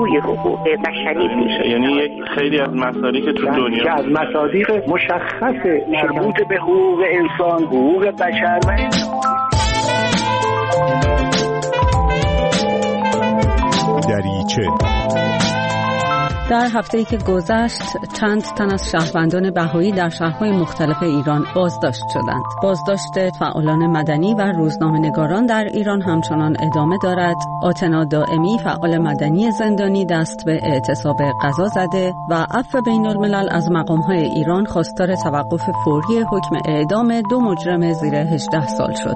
جوی حقوق بشری میشه. یعنی یک خیلی از مصادیق تو دنیا که از مصادیق مشخص مربوط به حقوق انسان، حقوق بشر و دریچه. در هفته‌ای که گذشت چند تن از شهروندان بهایی در شهرهای مختلف ایران بازداشت شدند. بازداشت فعالان مدنی و روزنامه‌نگاران در ایران همچنان ادامه دارد. آتنا دائمی فعال مدنی زندانی دست به اعتصاب قضا زده و عفو بین‌الملل از مقام‌های ایران خواستار توقف فوری حکم اعدام 2 مجرم زیر 18 سال شد.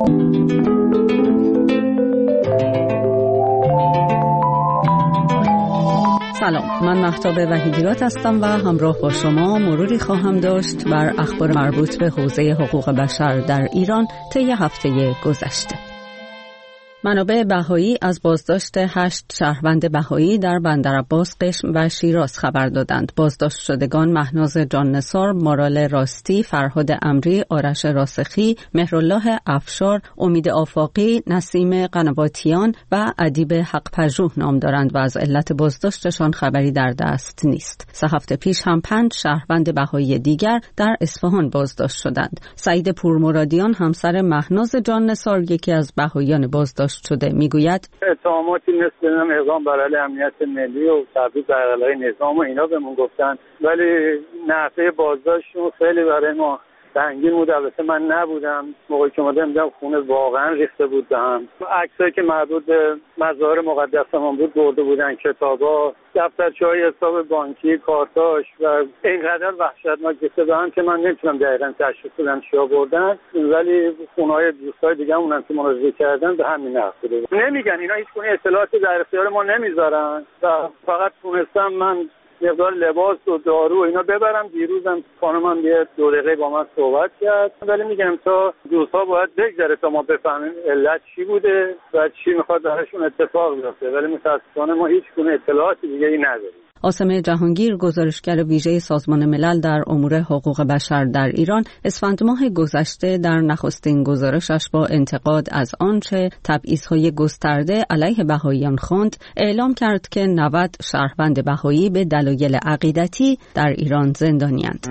سلام، من مهتاب وحیدیات هستم و همراه با شما مروری خواهم داشت بر اخبار مربوط به حوزه حقوق بشر در ایران طی هفته گذشته. منابع بهایی از بازداشت 8 شهروند بهایی در بندرعباس، قشم و شیراز خبر دادند. بازداشت شدگان مهناز جان نثار، مارال راستی، فرهاد امری، آرش راسخی، مهرالله افشار، امید آفاقی، نسیم قنواتیان و ادیب حق پژوه نام دارند و از علت بازداشتشان خبری در دست نیست. 3 هفته پیش هم 5 شهروند بهایی دیگر در اصفهان بازداشت شدند. سعید پورمرادیان همسر مهناز جان نثار، یکی از بهاییان بازداشت شده، میگوید اتهاماتی مثل اقدام بر علیه امنیت ملی و تبعیض در علیه نظام و اینا بهمون گفتن، ولی نحوه بازداشتشون خیلی برای ما سنگین بود. البته من نبودم موقعی که اومدم، دیدم خونه واقعا ریخته بود به هم. عکسایی که مربوط به مزار مقدسمان بود برده بودن، کتابا، دفترچه‌های حساب بانکی، کارتاش و اینقدر وحشتناک ریخته به هم که من نمیتونم دقیقاً تشخیص بدم چیا بردن، ولی خونه‌های دوستای دیگه همونن که مراجعه کردن به همین نحو بوده. نمیگن اینا، هیچ گونه اطلاعاتی در اختیار ما نمیذارن و فقط تونستم من مقدار لباس و دارو اینا ببرم. دیروزم خانمم بیاد 2 دقیقه با من صحبت کرد، ولی میگم تا روزها باید بگذره تا ما بفهمیم علت چی بوده و چی میخواد درشون اتفاق بیفته، ولی متاسفانه ما هیچ گونه اطلاعاتی دیگه ای نداریم. عاصم جهانگیر، گزارشگر ویژه سازمان ملل در امور حقوق بشر در ایران، اسفند ماه گذشته در نخستین گزارشش با انتقاد از آنچه تبعیض‌های گسترده علیه بهائیان خواند، اعلام کرد که 90 شهروند بهایی به دلایل عقیدتی در ایران زندانی‌اند.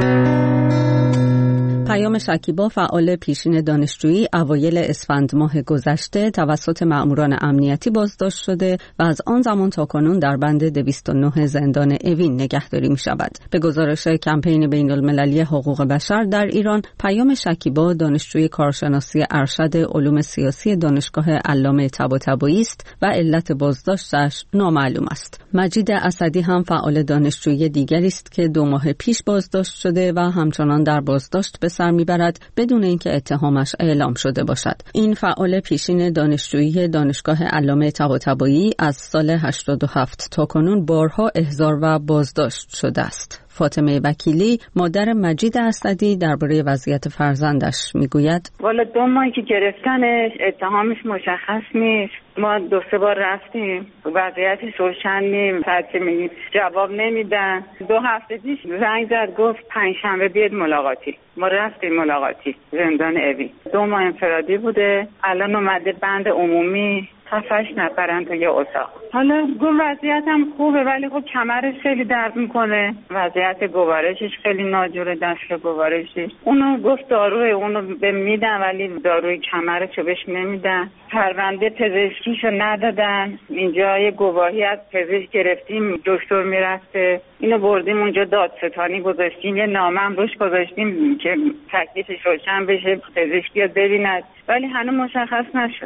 پیام شکیبا، فعال پیشین دانشجویی، اوایل اسفند ماه گذشته توسط مأموران امنیتی بازداشت شده و از آن زمان تا کنون در بند 209 زندان اوین نگهداری می شود. به گزارش کمپین بین‌المللی حقوق بشر در ایران، پیام شکیبا دانشجوی کارشناسی ارشد علوم سیاسی دانشگاه علامه طباطبایی است و علت بازداشتش نامعلوم است. مجید اسدی هم فعال دانشجویی دیگری است که 2 ماه پیش بازداشت شده و همچنان در بازداشت به سر میبرد بدون اینکه اتهامش اعلام شده باشد. این فعال پیشین دانشجویی دانشگاه علامه طباطبایی از سال 87 تا کنون بارها احضار و بازداشت شده است. فاطمه وکیلی، مادر مجید اسدی، درباره وضعیت فرزندش میگوید: والا 2 ماهی که گرفتنش، اتهامش مشخص نیست. ما 2-3 بار رفتیم، وضعیتش روشن نیست، هرچی میگیم جواب نمیدن. 2 هفته پیش زنگ زد گفت 5 شنبه بیاد ملاقاتی. ما رفتیم ملاقاتی زندان اوین. 2 ماه انفرادی بوده، الان اومده بند عمومی، 7-8 نفرن تو یه اتاق. حالا وضعیتم خوبه ولی خب کمرش خیلی درد میکنه، وضعیت گوارشش خیلی ناجوره، دست گوارشی. اونو گفت داروی اونو به میدن ولی داروی کمرشو بهش نمیدن. پرونده پزشکیشو ندادن. اینجا یه گواهی از پزشک گرفتیم، دکتر میرفته، اینو بردیم اونجا دادستانی گذاشتیم، یه نامه هم روش گذاشتیم که تکلیفش روشن بشه، پزشک بیاد ببیند، ولی هنوز مشخص نشد.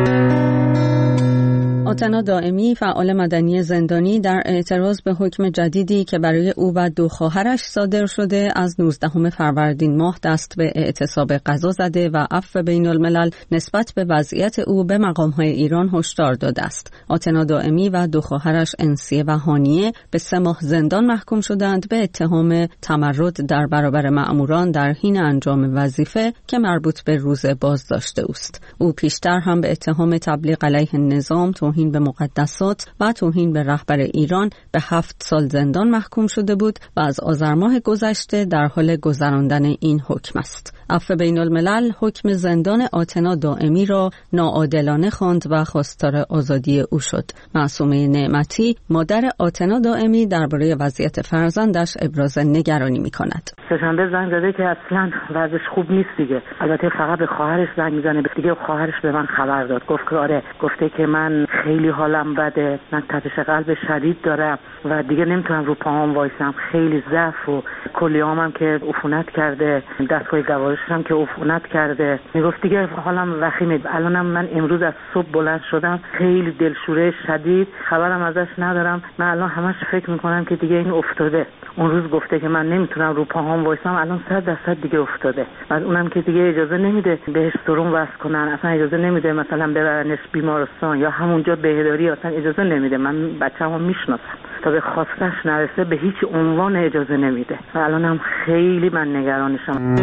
آتنا دائمی، فعال مدنی زندانی، در اعتراض به حکم جدیدی که برای او و 2 خواهرش صادر شده از 19 فروردین ماه دست به اعتصاب قضا زده و عفو بین‌الملل نسبت به وضعیت او به مقام‌های ایران هشدار داده است. آتنا دائمی و 2 خواهرش انسیه و هانیه به 3 ماه زندان محکوم شدند به اتهام تمرد در برابر مأموران در حین انجام وظیفه که مربوط به روز بازداشت اوست. او پیشتر هم به اتهام تبلیغ علیه نظام، توهین به مقدسات و توهین به رهبر ایران به 7 سال زندان محکوم شده بود و از آذر ماه گذشته در حال گذراندن این حکم است. عفو بین الملل حکم زندان آتنا دائمی را ناعادلانه خواند و خواستار آزادی او شد. معصومه نعمتی، مادر آتنا دائمی، درباره وضعیت فرزندش ابراز نگرانی می‌کند. سه‌شنبه زنگ زده که اصلاً وضعش خوب نیست دیگه. البته فقط به خواهرش زنگ میزنه دیگه. خواهرش به من خبر داد، گفت که آره، گفته که من خیلی حالم بده، من تپش قلب شدید دارم و دیگه نمیتونم رو پاهام وایسم، خیلی ضعف و کلیه‌ام که عفونت کرده، دستگاه گوارشم که عفونت کرده. میگفت دیگه حالم وخیمه. الانم من امروز از صبح بلند شدم، خیلی دلشوره شدید، خبرم ازش ندارم. من الان همش فکر میکنم که دیگه این افتاده. اون روز گفته که من نمیتونم رو پاهام وایسم، الان 100% دیگه افتاده. بعد اونم که دیگه اجازه نمیده بهش سرم وصل کنن، اصلا اجازه نمیده مثلا ببرنش بیمارستان یا همونجا بهداری، اصلا اجازه نمیده. من بچه‌مو میشناسم، تا به خواستش نرسه به هیچ عنوان اجازه نمیده و الانم خیلی من نگرانشم.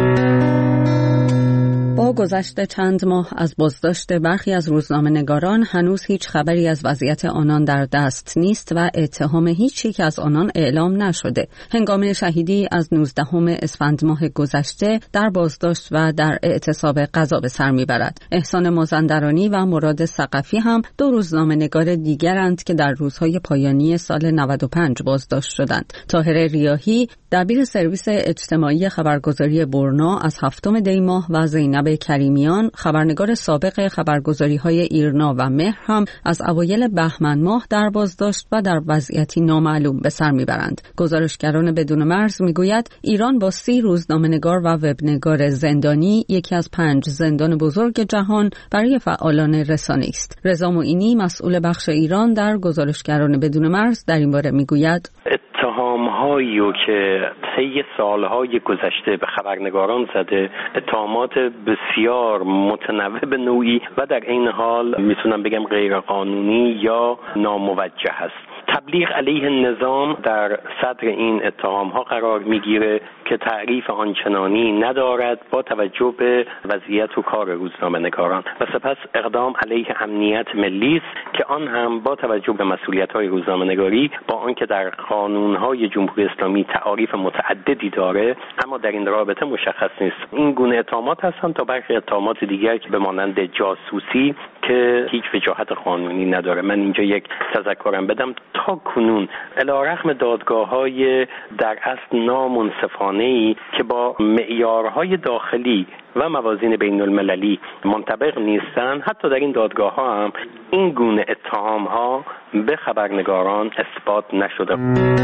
با گذشت چند ماه از بازداشت برخی از روزنامه‌نگاران هنوز هیچ خبری از وضعیت آنان در دست نیست و اتهام هیچ یک از آنان اعلام نشده. هنگام شهیدی از 19 اسفند ماه گذشته در بازداشت و در اعتصاب قضا به سر میبرد. احسان مازندرانی و مراد ثقفی هم دو روزنامه‌نگار دیگرند که در روزهای پایانی سال 95 بازداشت شدند. طاهر ریاحی، دبیر سرویس اجتماعی خبرگزاری برنا، از 7 دی ماه و زینب کریمیان، خبرنگار سابق خبرگزاری‌های ایرنا و مهر، هم از اوایل بهمن ماه در بازداشت و در وضعیتی نامعلوم به سر میبرند. گزارشگران بدون مرز میگوید ایران با 30 روزنامه‌نگار و وبنگار زندانی یکی از 5 زندان بزرگ جهان برای فعالان رسانه‌ای است. رضا معینی، مسئول بخش ایران در گزارشگران بدون مرز، در این باره میگوید اتهام‌هایی که طی سالهای گذشته به خبرنگاران زده، اتهامات بسیار متنوع به نوعی و در این حال میتونم بگم غیر قانونی یا ناموجه است. تبلیغ علیه نظام در صدر این اتهام‌ها قرار میگیره که تعریف آنچنانی ندارد با توجه به وضعیت و کار روزنامه‌نگاران و سپس اقدام علیه امنیت ملی است که آن هم با توجه به مسئولیت‌های روزنامه‌نگاری، با آنکه در قانون‌های جمهوری اسلامی تعاریف متعددی داره اما در این رابطه مشخص نیست. این گونه اتهامات هستند تا برخی اتهامات دیگر که به مانند جاسوسی که هیچ وجاهت قانونی نداره. من اینجا یک تذکرم بدم، تا کنون علیرغم دادگاه‌های در اصل نامنصفانه‌ای که با معیارهای داخلی و موازین بین المللی منطبق نیستن، حتی در این دادگاه‌ها هم این گونه اتهام‌ها به خبرنگاران اثبات نشده.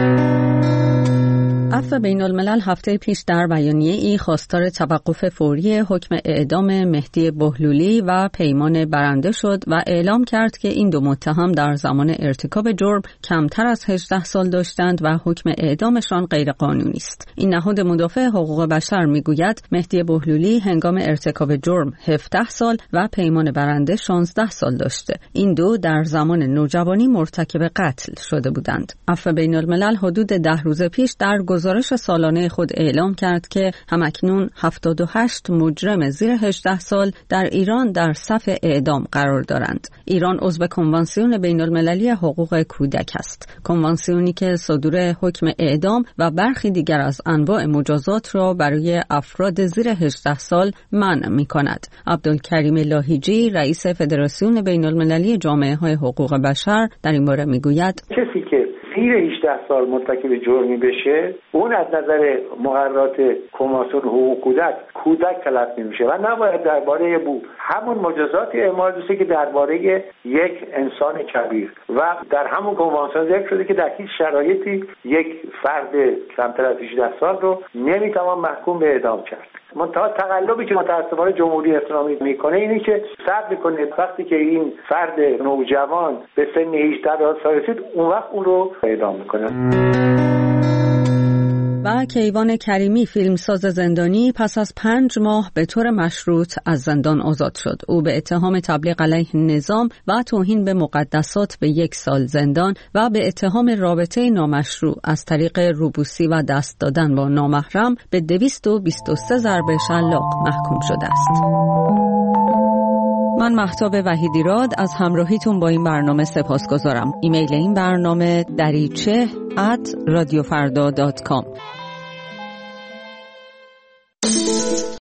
عفو بین الملل هفته پیش در بیانیه‌ای خواستار توقف فوری حکم اعدام مهدی بهلولی و پیمان برنده شد و اعلام کرد که این دو متهم در زمان ارتکاب جرم کمتر از 18 سال داشتند و حکم اعدامشان غیر قانونی است. این نهاد مدافع حقوق بشر میگوید مهدی بهلولی هنگام ارتکاب جرم 17 سال و پیمان برنده 16 سال داشته. این دو در زمان نوجوانی مرتکب قتل شده بودند. عفو بین الملل حدود 10 روز پیش در گزارش سالانه خود اعلام کرد که همکنون 78 مجرم زیر 18 سال در ایران در صف اعدام قرار دارند. ایران عضو کنوانسیون بین المللی حقوق کودک است. کنوانسیونی که صدور حکم اعدام و برخی دیگر از انواع مجازات را برای افراد زیر 18 سال منع می کند. عبدالکریم لاهیجی، رئیس فدراسیون بین المللی جامعه های حقوق بشر، در این باره می گوید کسی که زیر 18 سال مرتکب جرمی بشه، اون از نظر مقررات کنوانسیون حقوق کودک تلقی میشه و نباید درباره همون مجازات اعمال بشه که درباره یک انسان کبیر و در همون کنوانسیون ذکر شده که در هیچ شرایطی یک فرد کمتر از 18 سال رو نمیتوان محکوم به اعدام کرد. منتها تقلبی که متأسفانه جمهوری اسلامی میکنه اینه که صبر کنه وقتی که این فرد نوجوان به سن 18 سال رسید اون وقت اون رو اعدام میکنه. و کیوان کریمی، فیلمساز زندانی، پس از 5 ماه به طور مشروط از زندان آزاد شد. او به اتهام تبلیغ علیه نظام و توهین به مقدسات به 1 سال زندان و به اتهام رابطه نامشروع از طریق روبوسی و دست دادن با نامحرم به 223 ضرب شلاق محکوم شده است. من مهتاب وحیدیراد از همراهیتون با این برنامه سپاسگزارم. ایمیل این برنامه دریچه@radiofarda.com.